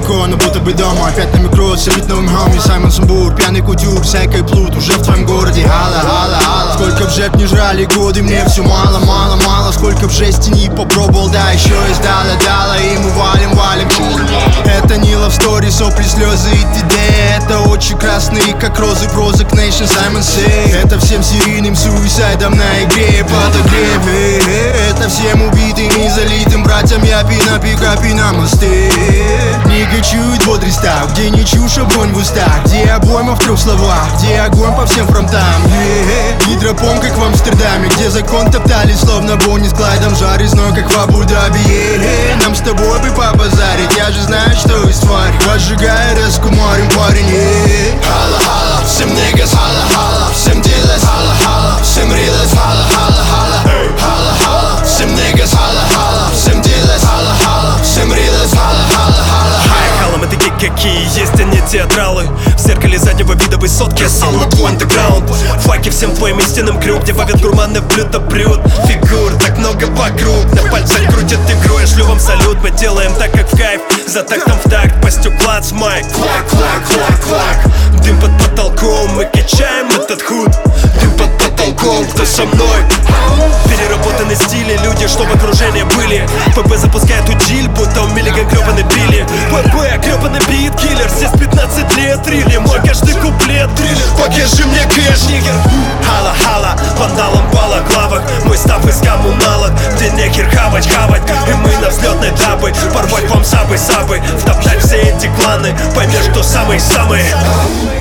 далеко, но будто бы дома. Опять на микро, салют новым хоми. Саймон Самбур, пьяный кутюр, всякой плут. Уже в твоем городе, хала, хала, хала. Сколько б жертв не жрали годы, мне все мало, мало, мало. Сколько б жести не попробовал, да, еще и сдала, дала. И мы валим, валим. Это не love story, сопли, слезы и т.д. Это очи красные, как розы, Prozac Nation, Саймон Сей. Это всем серийным суисайдом на игре подогрев. Это всем убитым и залитым братьям Япи на пикапе на мосты. Не кочует бодрый став, где не чушь, а бронь в устах. Где обойма в 3 словах, где огонь по всем фронтам. Гидропом, как в Амстердаме, где закон топтали, словно Бонни с Клайдом. Жар и зной, как в Абу-Даби. Нам с тобой бы побазарить, я же знаю, что из тварь. Возжигая резку морем, парень. Хала, хала, всем niggas, хала, хала. Всем dealers, хала, хала. Всем realers, хала, хала, хала. Хала, хала, всем niggas, хала, хала. Всем dealers, хала, хала. Всем realers, хала, хала, хала. Халам это гик, какие есть, а не театралы. В зеркале заднего вида высотки, я сам на твой андеграунд. Факи всем твоим истинным крюк, где вовят гурманы в блюдо-брюд. Фигур так много вокруг, на пальцах крутят игру. Я шлю вам салют, мы делаем так, как в кайф. За тактом в такт, по стеклам майк. Клак, клак, клак, клак. Дым под потолком, мы качаем этот худ. Дым под потолком, кто со мной? Переработаны стили, люди, что в окружении были. ПП запускает удиль, будто у Миллиган гребаный Билли. ПП, гребаный бит-киллер, здесь 15 лет трили. Мой каждый куплет триллер, покажи мне кэш, нигер. Хала-хала, вандалом в балаклавах. Мой став из коммуналок, где нехер хавать. И мы на взлетной дабы, порвать вам сабы, втоптать все эти кланы. Поймешь, кто самый-самый.